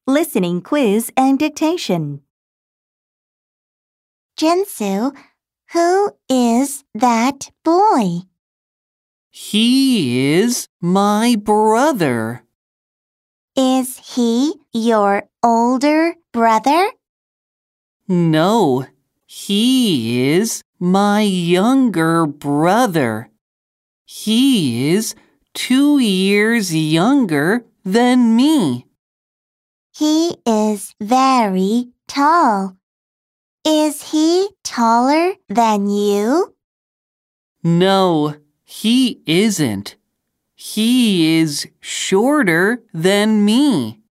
Listening quiz and dictation. Jinsu, who is that boy? He is my brother. Is he your older brother? No, he is my younger brother. He is 2 years younger than me. He is very tall. Is he taller than you? No, he isn't. He is shorter than me.